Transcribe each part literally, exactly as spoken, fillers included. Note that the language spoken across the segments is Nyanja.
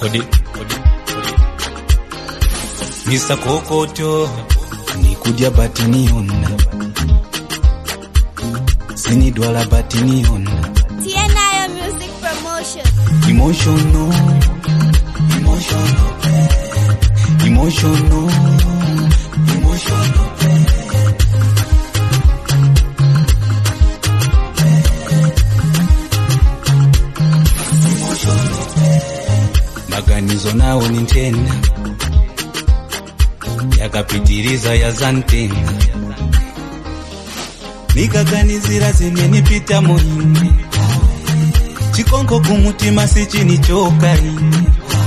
Kodi, kodi, kodi. Mister Kokoto, nikudya batini yonna, sinidwala batini yonna. T N I Music Promotion. Emotional, emotional, emotional, emotional. Maganizo nawo nintenda, yakapitiriza ya zantenga. Nikaganizira zimwe nipita muhimbi, chikonko kumutima sichini choka ine.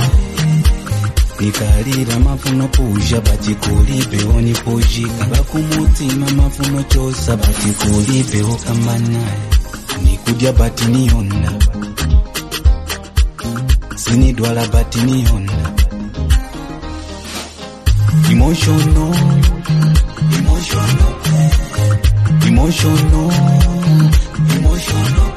Nikalira mafuno puja bati kulipe oni pojika, bakumutima mafuno chosa bati kulipe okamanaye. Nikudya batini yonna, sinidwala batini yonna. Emotional, emotional, emotional, emotional.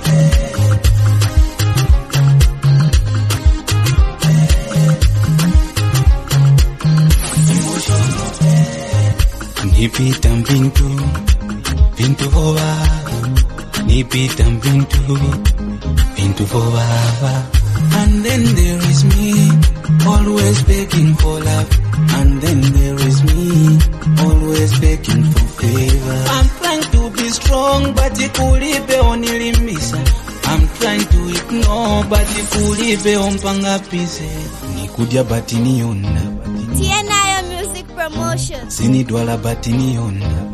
Nipita mbintu, bintu voba. Nipita mbintu, bintu voba. And then there is me, always begging for love. And then there is me, always begging for favor. I'm trying to be strong, but ikulipe onilimbisa. I'm trying to ignore, but ikulipe ompanga pise. Nikudya batini yonna, T N I Music Promotion. sinidwala batini yonna.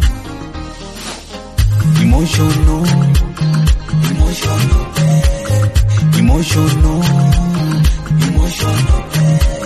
Emotional, emotional, emotional, emotional.